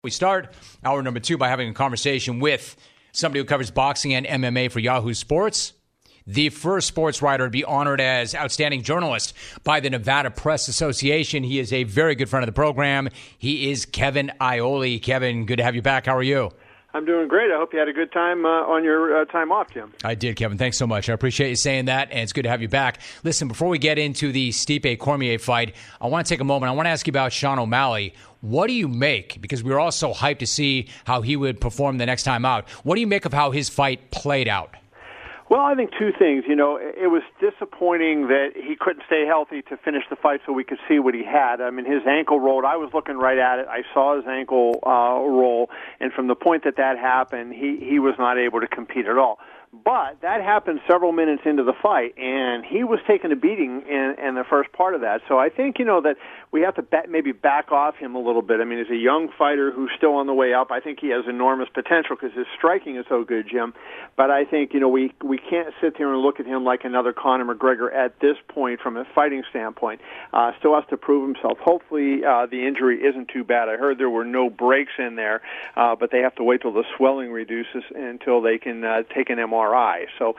We start hour number 2 by having a conversation with somebody who covers boxing and MMA for Yahoo Sports. The first sports writer to be honored as outstanding journalist by the Nevada Press Association. He is a very good friend of the program. He is Kevin Iole. Kevin, good to have you back. How are you? I'm doing great. I hope you had a good time on your time off, Jim. I did, Kevin. Thanks so much. I appreciate you saying that, and it's good to have you back. Listen, before we get into the Stipe Cormier fight, I want to take a moment. I want to ask you about Sean O'Malley. What do you make, because we were all so hyped to see how he would perform the next time out, what do you make of how his fight played out? Well, I think two things. You know, it was disappointing that he couldn't stay healthy to finish the fight so we could see what he had. I mean, his ankle rolled. I was looking right at it. I saw his ankle roll, and from the point that happened, he was not able to compete at all. But that happened several minutes into the fight, and he was taking a beating in the first part of that. So I think, that we have to maybe back off him a little bit. I mean, he's a young fighter who's still on the way up. I think he has enormous potential because his striking is so good, Jim. But I think, we can't sit there and look at him like another Conor McGregor at this point from a fighting standpoint. Still has to prove himself. Hopefully the injury isn't too bad. I heard there were no breaks in there, but they have to wait till the swelling reduces until they can take an MRI. So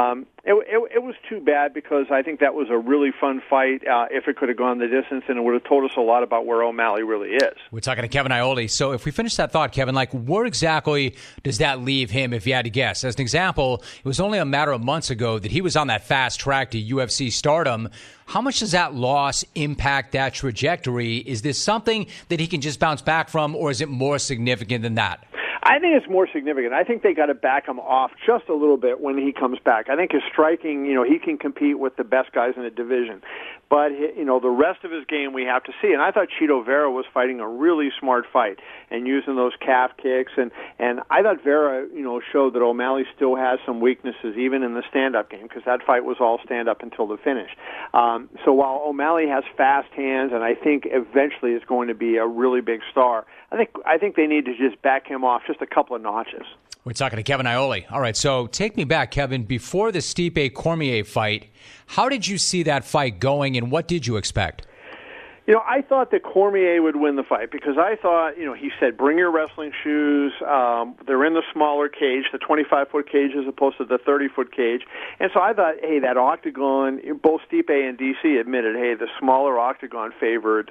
it was too bad because I think that was a really fun fight if it could have gone the distance, and it would have told us a lot about where O'Malley really is. We're talking to Kevin Iole. So if we finish that thought, Kevin, where exactly does that leave him if you had to guess? As an example, it was only a matter of months ago that he was on that fast track to UFC stardom. How much does that loss impact that trajectory? Is this something that he can just bounce back from, or is it more significant than that? I think it's more significant. I think they got to back him off just a little bit when he comes back. I think his striking, he can compete with the best guys in the division. But, the rest of his game we have to see. And I thought Chito Vera was fighting a really smart fight and using those calf kicks. And I thought Vera, showed that O'Malley still has some weaknesses, even in the stand-up game, because that fight was all stand-up until the finish. So while O'Malley has fast hands, and I think eventually is going to be a really big star, I think they need to just back him off just a couple of notches. We're talking to Kevin Iole. All right, so take me back, Kevin. Before the Stipe Cormier fight, how did you see that fight going, and what did you expect? I thought that Cormier would win the fight because I thought, he said, bring your wrestling shoes. They're in the smaller cage, the 25-foot cage as opposed to the 30-foot cage. And so I thought, hey, that octagon, both Stipe and DC admitted, hey, the smaller octagon favored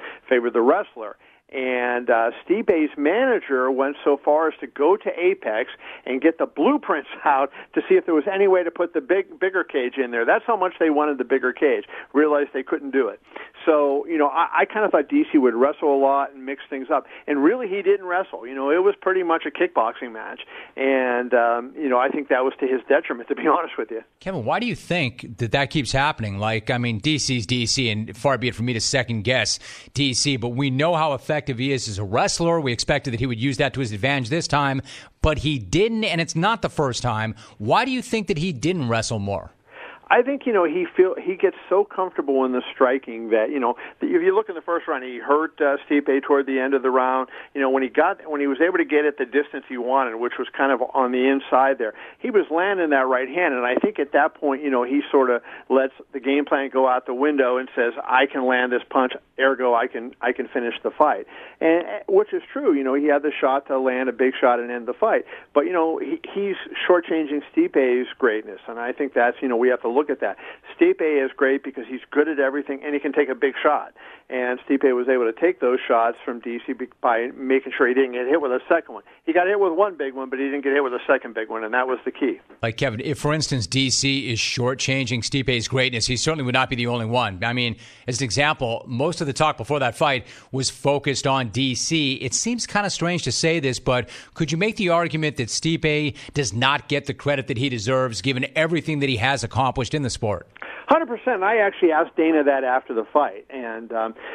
the wrestler. And Stipe's manager went so far as to go to Apex and get the blueprints out to see if there was any way to put the bigger cage in there. That's how much they wanted the bigger cage. Realized they couldn't do it. So, I kind of thought DC would wrestle a lot and mix things up. And really, he didn't wrestle. It was pretty much a kickboxing match. And, I think that was to his detriment, to be honest with you. Kevin, why do you think that keeps happening? DC's DC, and far be it for me to second-guess DC, but we know how effective he is as a wrestler. We expected that he would use that to his advantage this time, but he didn't, and it's not the first time. Why do you think that he didn't wrestle more? I think, he gets so comfortable in the striking that, if you look in the first round, he hurt Stipe toward the end of the round. When he was able to get at the distance he wanted, which was kind of on the inside there, he was landing that right hand. And I think at that point, he sort of lets the game plan go out the window and says, I can land this punch, ergo I can finish the fight. And which is true. He had the shot to land a big shot and end the fight. But, he's shortchanging Stipe's greatness. And I think that's, we have to look at that. Stipe is great because he's good at everything and he can take a big shot. And Stipe was able to take those shots from DC by making sure he didn't get hit with a second one. He got hit with one big one, but he didn't get hit with a second big one, and that was the key. Kevin, if, for instance, DC is shortchanging Stipe's greatness, he certainly would not be the only one. I mean, as an example, most of the talk before that fight was focused on DC. It seems kind of strange to say this, but could you make the argument that Stipe does not get the credit that he deserves given everything that he has accomplished in the sport? 100%. I actually asked Dana that after the fight, and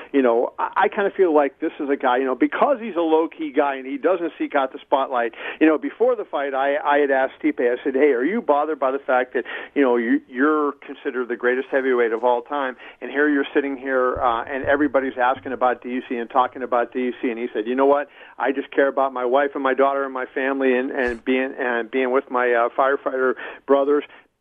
I kind of feel like this is a guy, because he's a low-key guy and he doesn't seek out the spotlight. Before the fight, I had asked Stipe, I said, hey, are you bothered by the fact that, you're considered the greatest heavyweight of all time, and here you're sitting here and everybody's asking about DC and talking about DC, and he said, you know what, I just care about my wife and my daughter and my family and being with my firefighter brothers.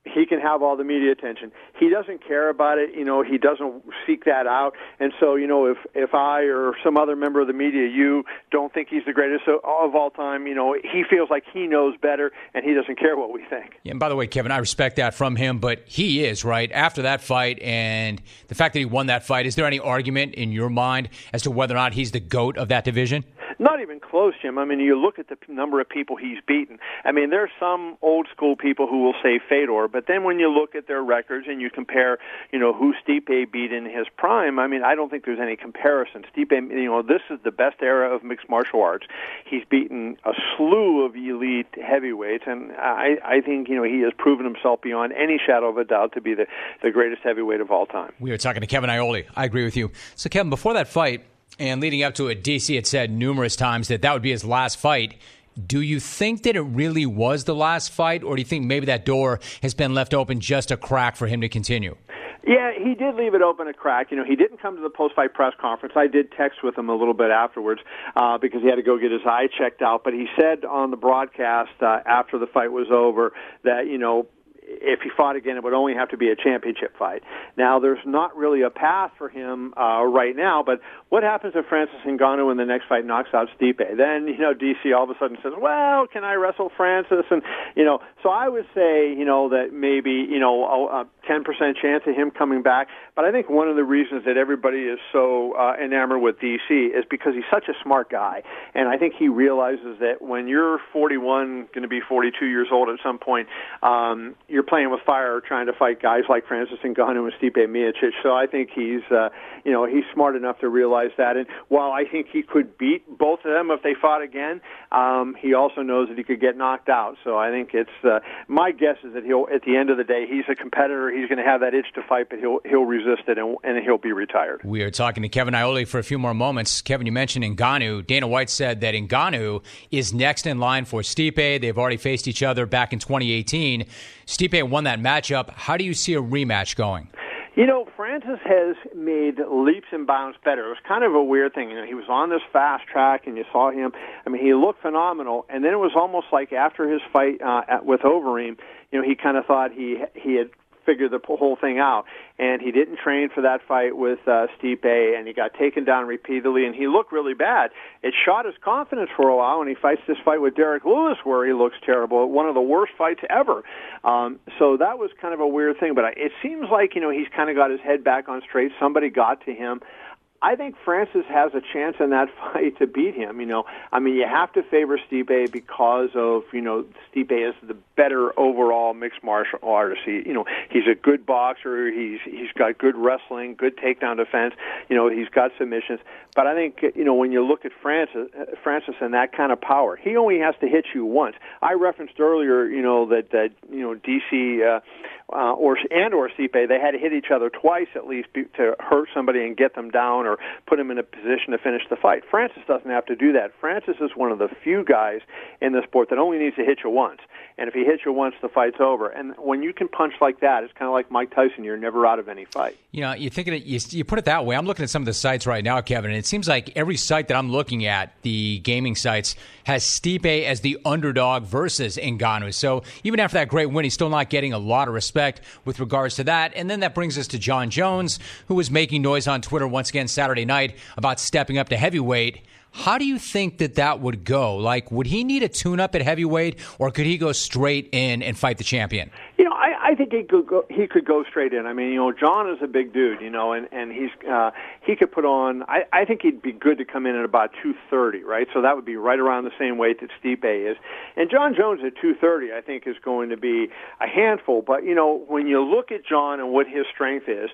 he can have all the media attention. He doesn't care about it. He doesn't seek that out. And so, if I or some other member of the media, you don't think he's the greatest of all time, he feels like he knows better and he doesn't care what we think. Yeah, and by the way, Kevin, I respect that from him, but he is, right? After that fight and the fact that he won that fight, is there any argument in your mind as to whether or not he's the GOAT of that division? Not even close, Jim. I mean, you look at the number of people he's beaten. I mean, there's some old school people who will say Fedor, but then when you look at their records and you compare, who Stipe beat in his prime, I mean, I don't think there's any comparison. Stipe, this is the best era of mixed martial arts. He's beaten a slew of elite heavyweights, and I think, he has proven himself beyond any shadow of a doubt to be the greatest heavyweight of all time. We are talking to Kevin Iole. I agree with you. So, Kevin, before that fight, and leading up to it, DC had said numerous times that would be his last fight. Do you think that it really was the last fight, or do you think maybe that door has been left open just a crack for him to continue? Yeah, he did leave it open a crack. He didn't come to the post-fight press conference. I did text with him a little bit afterwards because he had to go get his eye checked out. But he said on the broadcast after the fight was over that, if he fought again, it would only have to be a championship fight. Now, there's not really a path for him right now, but what happens if Francis Ngannou in the next fight knocks out Stipe? Then, DC all of a sudden says, well, can I wrestle Francis? And, so I would say, that maybe, a 10% chance of him coming back. But I think one of the reasons that everybody is so enamored with DC is because he's such a smart guy. And I think he realizes that when you're 41, going to be 42 years old at some point, you're playing with fire trying to fight guys like Francis Ngannou and Stipe Miocic. So I think he's smart enough to realize that. And while I think he could beat both of them if they fought again, he also knows that he could get knocked out. So I think it's my guess is that at the end of the day, he's a competitor. He's going to have that itch to fight, but he'll resist it and he'll be retired. We are talking to Kevin Iole for a few more moments. Kevin, you mentioned Ngannou. Dana White said that Ngannou is next in line for Stipe. They've already faced each other back in 2018. Stipe won that matchup. How do you see a rematch going? Francis has made leaps and bounds better. It was kind of a weird thing. He was on this fast track, and you saw him. I mean, he looked phenomenal. And then it was almost like after his fight with Overeem, he kind of thought he had figured the whole thing out. And he didn't train for that fight with Stipe, and he got taken down repeatedly, and he looked really bad. It shot his confidence for a while, and he fights this fight with Derek Lewis where he looks terrible, one of the worst fights ever. So that was kind of a weird thing, but it seems like, he's kind of got his head back on straight. Somebody got to him. I think Francis has a chance in that fight to beat him. I mean, you have to favor Stipe because of, Stipe is the better overall mixed martial artist. He's a good boxer. He's got good wrestling, good takedown defense. He's got submissions. But I think, when you look at Francis and that kind of power, he only has to hit you once. I referenced earlier, that DC or Stipe, they had to hit each other twice at least to hurt somebody and get them down or put him in a position to finish the fight. Francis doesn't have to do that. Francis is one of the few guys in the sport that only needs to hit you once. And if he hits you once, the fight's over. And when you can punch like that, it's kind of like Mike Tyson. You're never out of any fight. You're thinking you put it that way. I'm looking at some of the sites right now, Kevin, and it seems like every site that I'm looking at, the gaming sites, has Stipe as the underdog versus Ngannou. So even after that great win, he's still not getting a lot of respect with regards to that. And then that brings us to John Jones, who was making noise on Twitter once again Saturday night about stepping up to heavyweight. How do you think that would go? Like, would he need a tune-up at heavyweight, or could he go straight in and fight the champion? I think he could go straight in. I mean, John is a big dude, and he could put on. I think he'd be good to come in at about 230, right? So that would be right around the same weight that Stipe is. And John Jones at 230, I think, is going to be a handful. But when you look at John and what his strength is.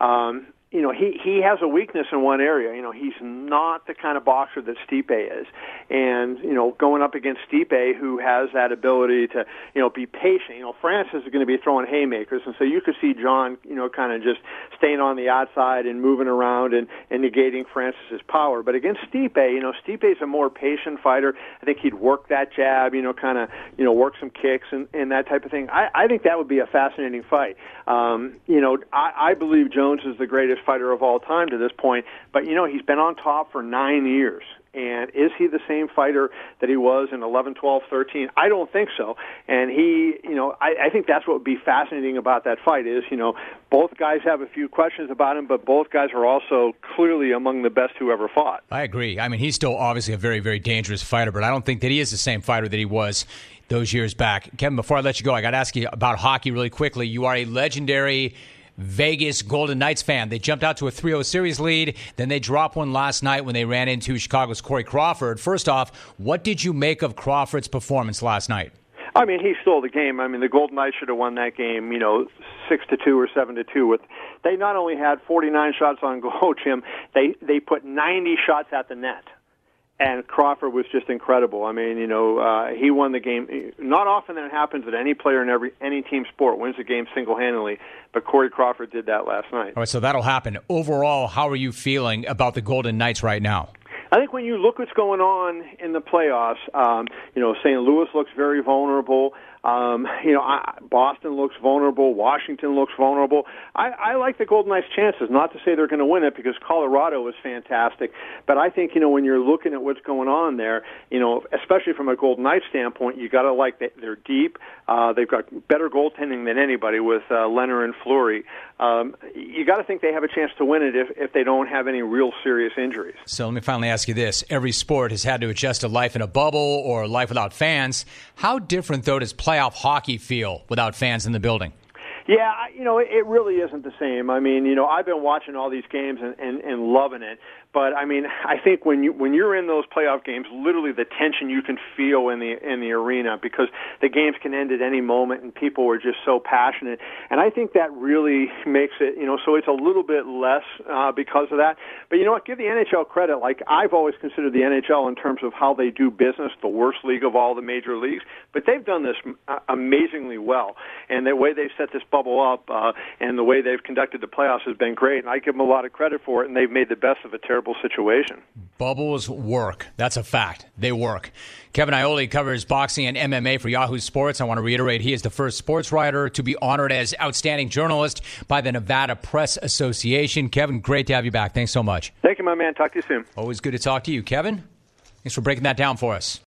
He has a weakness in one area. He's not the kind of boxer that Stipe is. And, going up against Stipe, who has that ability to, be patient. Francis is going to be throwing haymakers. And so you could see John, kind of just staying on the outside and moving around and negating Francis's power. But against Stipe, Stipe's a more patient fighter. I think he'd work that jab, work some kicks and that type of thing. I think that would be a fascinating fight. I believe Jones is the greatest greatest fighter of all time to this point. But, he's been on top for 9 years. And is he the same fighter that he was in 11, 12, 13? I don't think so. And I think that's what would be fascinating about that fight is, both guys have a few questions about him, but both guys are also clearly among the best who ever fought. I agree. I mean, he's still obviously a very, very dangerous fighter, but I don't think that he is the same fighter that he was those years back. Kevin, before I let you go, I got to ask you about hockey really quickly. You are a legendary Vegas Golden Knights fan. They jumped out to a 3-0 series lead. Then they dropped one last night when they ran into Chicago's Corey Crawford. First off, what did you make of Crawford's performance last night? I mean, he stole the game. I mean, the Golden Knights should have won that game, 6-2 or 7-2. They not only had 49 shots on goal, Jim, they put 90 shots at the net. And Crawford was just incredible. I mean, he won the game. Not often that happens that any player in any team sport wins a game single-handedly, but Corey Crawford did that last night. All right, so that'll happen. Overall, how are you feeling about the Golden Knights right now? I think when you look what's going on in the playoffs, St. Louis looks very vulnerable. Boston looks vulnerable. Washington looks vulnerable. I like the Golden Knights' chances. Not to say they're going to win it because Colorado is fantastic, but I think when you're looking at what's going on there, especially from a Golden Knights standpoint, you got to like that they're deep. They've got better goaltending than anybody with Leonard and Fleury. You got to think they have a chance to win it if they don't have any real serious injuries. So let me finally ask you this: every sport has had to adjust to life in a bubble or life without fans. How different, though, does playoff hockey feel without fans in the building? Yeah, it really isn't the same. I mean, I've been watching all these games and loving it. But I mean, I think when you're in those playoff games, literally the tension you can feel in the arena because the games can end at any moment and people are just so passionate. And I think that really makes it, so it's a little bit less because of that. But you know what? Give the NHL credit. Like I've always considered the NHL in terms of how they do business, the worst league of all the major leagues. But they've done this amazingly well, and the way they've set this bubble up and the way they've conducted the playoffs has been great. And I give them a lot of credit for it. And they've made the best of a terrible situation. Bubbles work. That's a fact. They work. Kevin Iole covers boxing and MMA for Yahoo Sports. I want to reiterate, he is the first sports writer to be honored as Outstanding Journalist by the Nevada Press Association. Kevin, great to have you back. Thanks so much. Thank you, my man. Talk to you soon. Always good to talk to you, Kevin. Thanks for breaking that down for us.